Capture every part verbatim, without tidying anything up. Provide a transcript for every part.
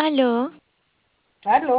Aló, ¿Aló?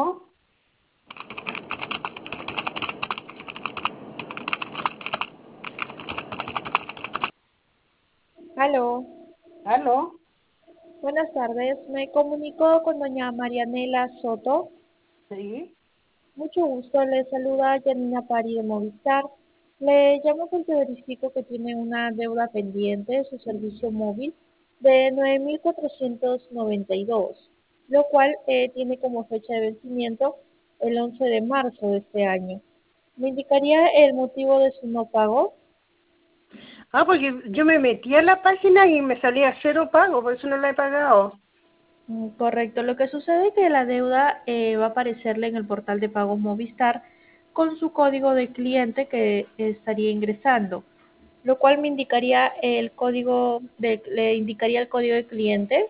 Aló, ¿Aló? buenas tardes. Me comunico con doña Marianela Soto. Sí. Mucho gusto, le saluda Janina Pari de Movistar. Le llamo porque verifico que tiene una deuda pendiente de su servicio móvil de nueve mil cuatrocientos noventa y dos, lo cual eh, tiene como fecha de vencimiento el once de marzo de este año. ¿Me indicaría el motivo de su no pago? Ah, porque yo me metí a la página y me salía cero pago, por eso no la he pagado. Mm, Correcto. Lo que sucede es que la deuda eh, va a aparecerle en el portal de pagos Movistar con su código de cliente que estaría ingresando, lo cual me indicaría el código de, le indicaría el código de cliente.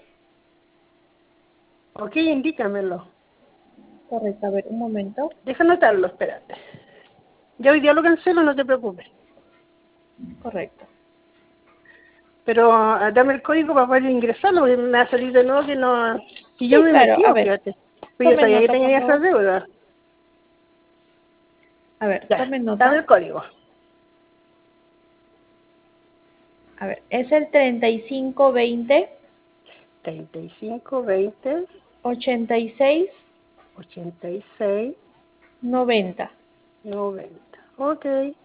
Ok, indícamelo. Correcto, a ver, un momento. Deja anotarlo, espérate. Ya hoy día lo cancelo, no te preocupes. Correcto. Pero ah, dame el código para poder ingresarlo, porque me va a salir de nuevo que no... Y yo Sí, me claro, metí, a ver, fíjate. Pues yo tome sabía que nota, por tenía esa favor. deuda. A ver, Ya, tome dame nota. el código. A ver, es el treinta y cinco veinte treinta y cinco, veinte, ochenta y seis ochenta y seis, noventa. noventa. Ok.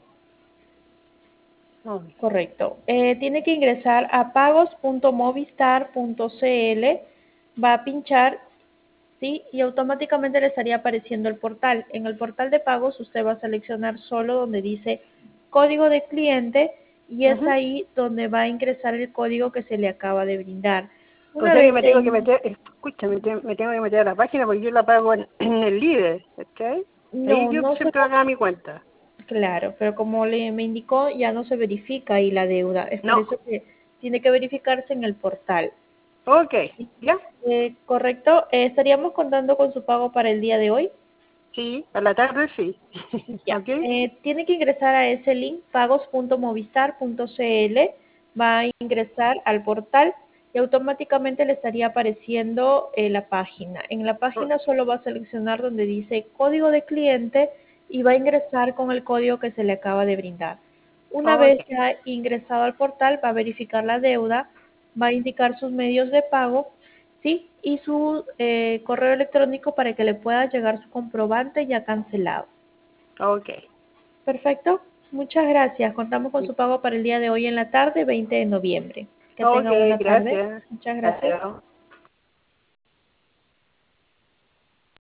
noventa. Correcto. Eh, tiene que ingresar a pagos punto movistar punto cl, va a pinchar, ¿sí? Y automáticamente le estaría apareciendo el portal. En el portal de pagos usted va a seleccionar solo donde dice código de cliente y es Ujú. ahí donde va a ingresar el código que se le acaba de brindar. O Una sea que vez me ya tengo que in- meter, escúchame, te- me tengo que meter a la página porque yo la pago en, en el líder, ¿ok? Ahí no, yo no se siempre pagaba mi cuenta. Claro, pero como le me indicó, ya no se verifica ahí la deuda. Es por No, eso que tiene que verificarse en el portal. ok, ¿ya? Eh, correcto, eh, estaríamos contando con su pago para el día de hoy. Sí, a la tarde sí. Ya. ¿Ok? Eh, tiene que ingresar a ese link pagos punto movistar punto cl, va a ingresar al portal y automáticamente le estaría apareciendo eh, la página. En la O- página solo va a seleccionar donde dice código de cliente y va a ingresar con el código que se le acaba de brindar. Una Ok, vez ya ingresado al portal, va a verificar la deuda, va a indicar sus medios de pago, ¿sí? Y su eh, correo electrónico para que le pueda llegar su comprobante ya cancelado. ok. Perfecto. Muchas gracias. Contamos con su pago para el día de hoy en la tarde, veinte de noviembre. Que Ok, tenga buena tarde. gracias. Muchas gracias. Adiós.